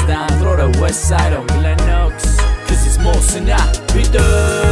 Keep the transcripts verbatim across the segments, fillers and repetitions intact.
down throw the west side on Glen Oaks cause it's more than that Peter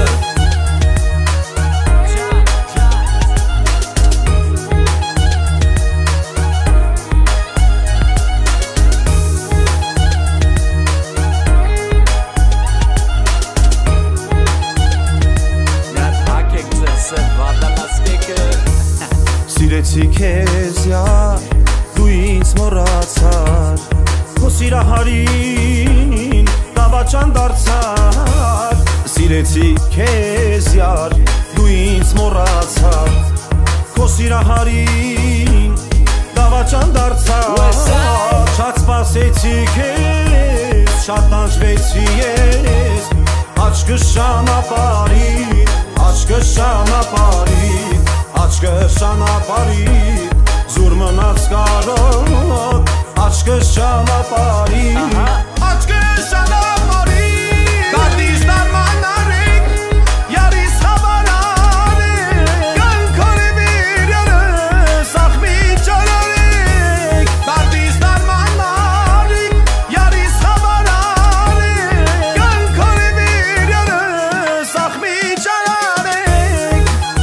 Սիրեցի քեզ յար, դու ինձ մոռացար Քո սիրահարին դավաճան դարձար Սիրեցի քեզ յար, դու ինձ մոռացար Քո սիրահարին դավաճան դարձար Շատ սպասեցի քեզ, շատ տանջվեցի ես Աչքս ճանապարհին, աչքս ճանապարհին Աչքը ճանապարհին, զուր մնաց կարոտ Աչքը ճանապարհին, աչքը ճանապարհին Դատիս դարմանարեք, յարիս խավարարեք Կյանքորի վիրյարս, ախմի ճարարեք Դատիս դարմանարեք, յարիս խավարարեք Կյանքորի վիրյարս, ախմի ճարարեք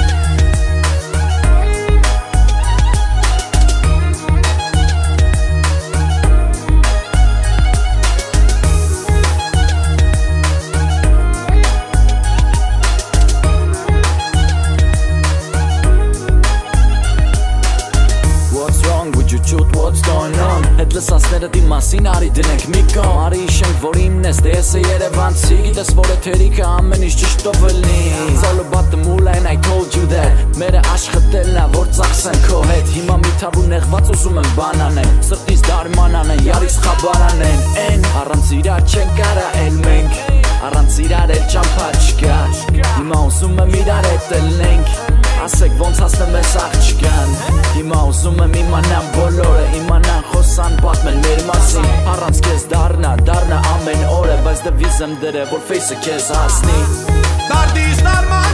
What's going on? Հետ լսածները դի մասին արի դնենք մի կողմ Արի իշենք որ իմն ես, դե ես է երևանցի Գիտես որ է թերիքը ամեն ինչ ճիշտով ըլնի It's all about the moolah and I told you that Մերը աշխատելն է որ ծախսեն քո հետ Հիմա մի թավու նեղված ուզում եմ բանան են Սրտից դարման անեն, յարիս խաբարան են Են առանց իրար չեն կարա էլ մենք Առանց իրար էլ ճամփա չկա Հիմա ուզում եմ իրար հետ ելնենք Ասեք ոնց հասնեմ ես աղջկան Հիմա ուզում եմ իմանամ բոլորը Իմանան խոսան պատմեն մեր մասին Առանց կեզ դարնա, դարնա ամեն օրը Բայց դվիզ եմ դրե որ ֆեյսը կեզ հասնի Դարդիս դարման